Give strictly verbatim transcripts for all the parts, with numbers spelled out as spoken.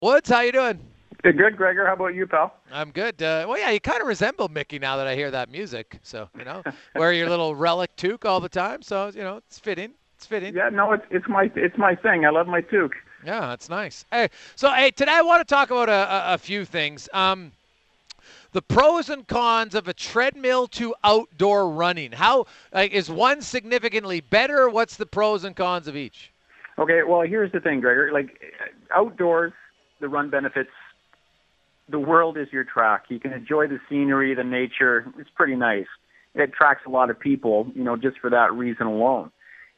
Woods, how you doing? Hey, good, Gregor. How about you, pal? I'm good. Uh, well, yeah, you kind of resemble Mickey now that I hear that music. So, you know, wear your little relic toque all the time. So, you know, it's fitting. It's fitting. Yeah, no, it's it's my it's my thing. I love my toque. Yeah, that's nice. Hey, so hey, today I want to talk about a, a, a few things. Um, the pros and cons of a treadmill to outdoor running. How like is one significantly better? What's the pros and cons of each? Okay, well, here's the thing, Gregor. Like outdoors, the run benefits. The world is your track. You can enjoy the scenery, the nature. It's pretty nice. It attracts a lot of people, you know, just for that reason alone.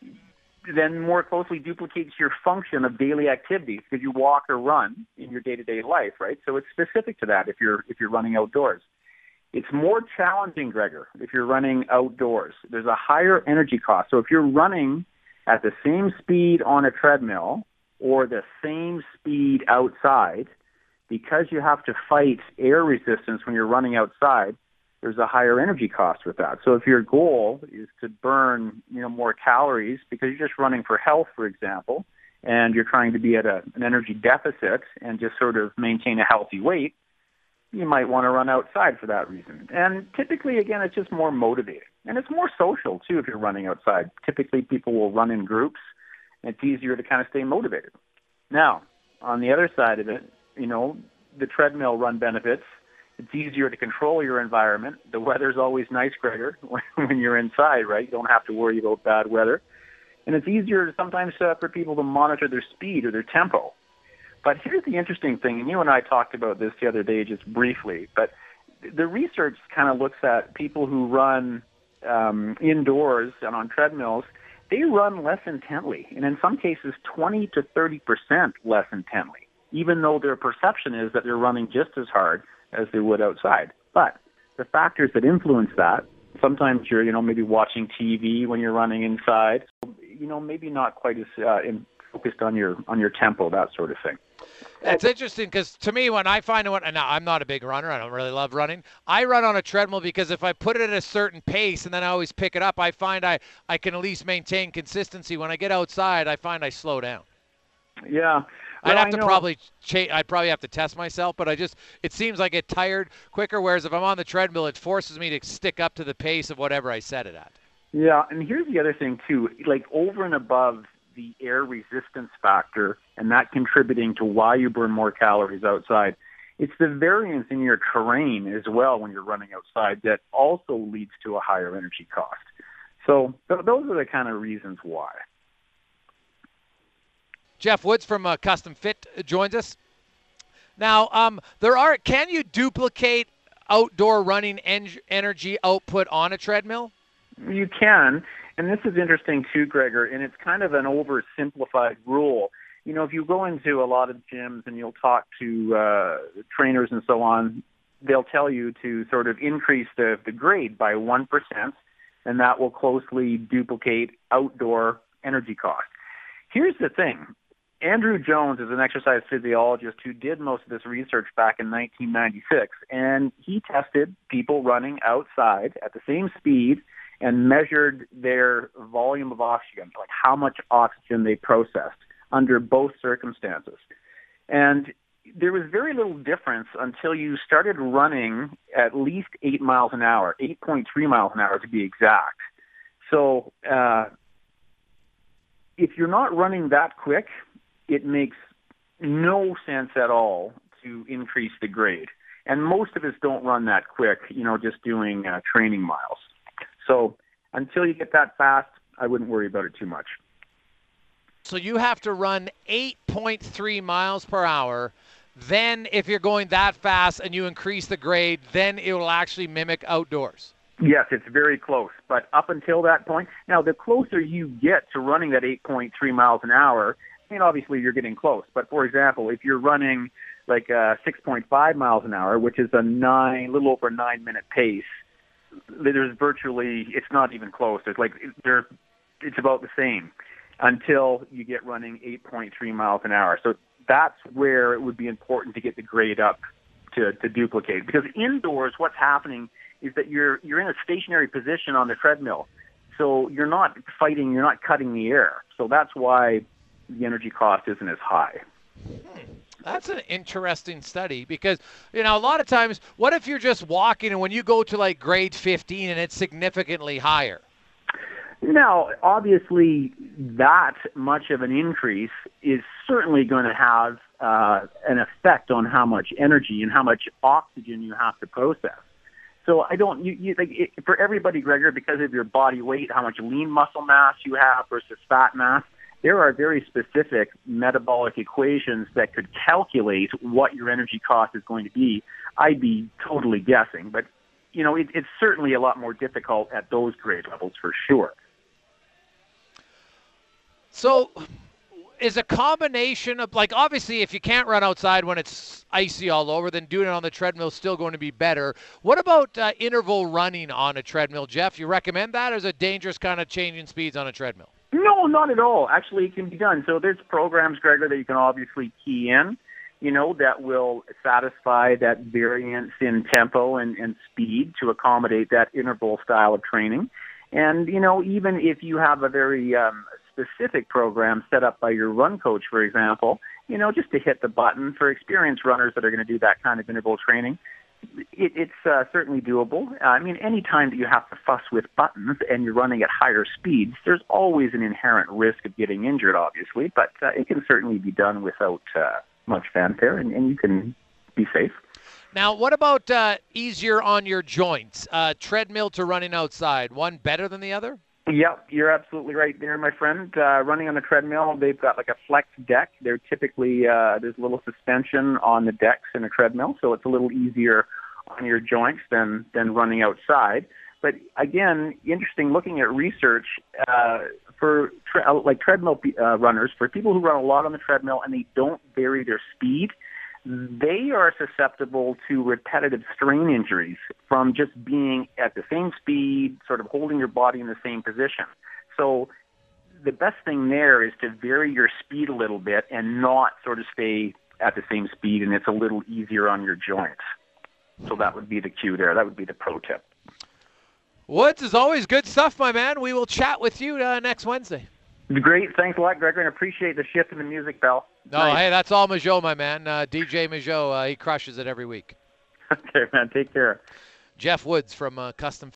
Then more closely duplicates your function of daily activities because you walk or run in your day-to-day life, right? So it's specific to that if you're if you're running outdoors. It's more challenging, Gregor, if you're running outdoors. There's a higher energy cost. So if you're running at the same speed on a treadmill or the same speed outside, because you have to fight air resistance when you're running outside, there's a higher energy cost with that. So if your goal is to burn, you know, more calories because you're just running for health, for example, and you're trying to be at a, an energy deficit and just sort of maintain a healthy weight, you might want to run outside for that reason. And typically, again, it's just more motivating. And it's more social, too, if you're running outside. Typically, people will run in groups, and it's easier to kind of stay motivated. Now, on the other side of it, you know, the treadmill run benefits. It's easier to control your environment. The weather's always nice, Gregor, when you're inside, right? You don't have to worry about bad weather. And it's easier sometimes uh, for people to monitor their speed or their tempo. But here's the interesting thing, and you and I talked about this the other day just briefly, but the research kind of looks at people who run um, indoors and on treadmills. They run less intently, and in some cases twenty to thirty percent less intently, even though their perception is that they're running just as hard as they would outside. But the factors that influence that, sometimes you're, you know, maybe watching T V when you're running inside, you know, maybe not quite as uh, in, focused on your on your tempo, that sort of thing. It's interesting because to me, when I find one, and now I'm not a big runner, I don't really love running. I run on a treadmill because if I put it at a certain pace and then I always pick it up, I find I, I can at least maintain consistency. When I get outside, I find I slow down. Yeah. I'd Well, have I to know. probably cha- I'd probably have to test myself, but I just it seems like I get tired quicker. Whereas if I'm on the treadmill, it forces me to stick up to the pace of whatever I set it at. Yeah, and here's the other thing too, like over and above the air resistance factor and that contributing to why you burn more calories outside, it's the variance in your terrain as well when you're running outside that also leads to a higher energy cost. So th- those are the kind of reasons why. Jeff Woods from uh, Custom Fit joins us. Now, um, there are. Can you duplicate outdoor running en- energy output on a treadmill? You can, and this is interesting too, Gregor, and it's kind of an oversimplified rule. You know, if you go into a lot of gyms and you'll talk to uh, trainers and so on, they'll tell you to sort of increase the, the grade by one percent, and that will closely duplicate outdoor energy cost. Here's the thing. Andrew Jones is an exercise physiologist who did most of this research back in nineteen ninety-six, and he tested people running outside at the same speed and measured their volume of oxygen, like how much oxygen they processed under both circumstances. And there was very little difference until you started running at least eight miles an hour, eight point three miles an hour to be exact. So uh, if you're not running that quick, it makes no sense at all to increase the grade. And most of us don't run that quick, you know, just doing uh, training miles. So until you get that fast, I wouldn't worry about it too much. So you have to run eight point three miles per hour. Then, if you're going that fast and you increase the grade, then it will actually mimic outdoors. Yes, it's very close. But up until that point, now the closer you get to running that eight point three miles an hour, I mean, obviously you're getting close. But for example, if you're running like uh, six point five miles an hour, which is a nine, little over nine minute pace, there's virtually, it's not even close. There's like, they're, it's about the same until you get running eight point three miles an hour. So that's where it would be important to get the grade up to, to duplicate. Because indoors, what's happening is that you're you're in a stationary position on the treadmill. So you're not fighting, you're not cutting the air. So that's why the energy cost isn't as high. That's an interesting study because, you know, a lot of times, what if you're just walking and when you go to like grade fifteen and it's significantly higher? Now, obviously, that much of an increase is certainly going to have uh, an effect on how much energy and how much oxygen you have to process. So I don't, you, you like it, for everybody, Gregor, because of your body weight, how much lean muscle mass you have versus fat mass, there are very specific metabolic equations that could calculate what your energy cost is going to be. I'd be totally guessing, but you know, it, it's certainly a lot more difficult at those grade levels for sure. So is a combination of, like, obviously if you can't run outside when it's icy all over, then doing it on the treadmill is still going to be better. What about uh, interval running on a treadmill, Jeff? You recommend that, or is it dangerous kind of changing speeds on a treadmill? No, not at all. Actually, it can be done. So there's programs, Gregor, that you can obviously key in, you know, that will satisfy that variance in tempo and, and speed to accommodate that interval style of training. And, you know, even if you have a very um, specific program set up by your run coach, for example, you know, just to hit the button for experienced runners that are going to do that kind of interval training, it, it's uh, certainly doable. Uh, I mean, any time that you have to fuss with buttons and you're running at higher speeds, there's always an inherent risk of getting injured, obviously, but uh, it can certainly be done without uh, much fanfare, and, and you can be safe. Now, what about uh, easier on your joints? Uh, treadmill to running outside, one better than the other? Yep, you're absolutely right there, my friend. Uh, running on a treadmill, they've got like a flex deck. They're typically, uh, there's a little suspension on the decks in a treadmill, so it's a little easier on your joints than, than running outside. But again, interesting looking at research uh, for tre- like treadmill uh, runners, for people who run a lot on the treadmill and they don't vary their speed, they are susceptible to repetitive strain injuries from just being at the same speed, sort of holding your body in the same position. So the best thing there is to vary your speed a little bit and not sort of stay at the same speed, and it's a little easier on your joints. So that would be the cue there. That would be the pro tip. Woods, is always good stuff, my man. We will chat with you uh, next Wednesday. Great. Thanks a lot, Gregor, and appreciate the shift in the music, pal. No, nice. Hey, that's all Majot, my man. Uh, D J Majot, uh, he crushes it every week. Okay, man. Take care. Jeff Woods from uh, Custom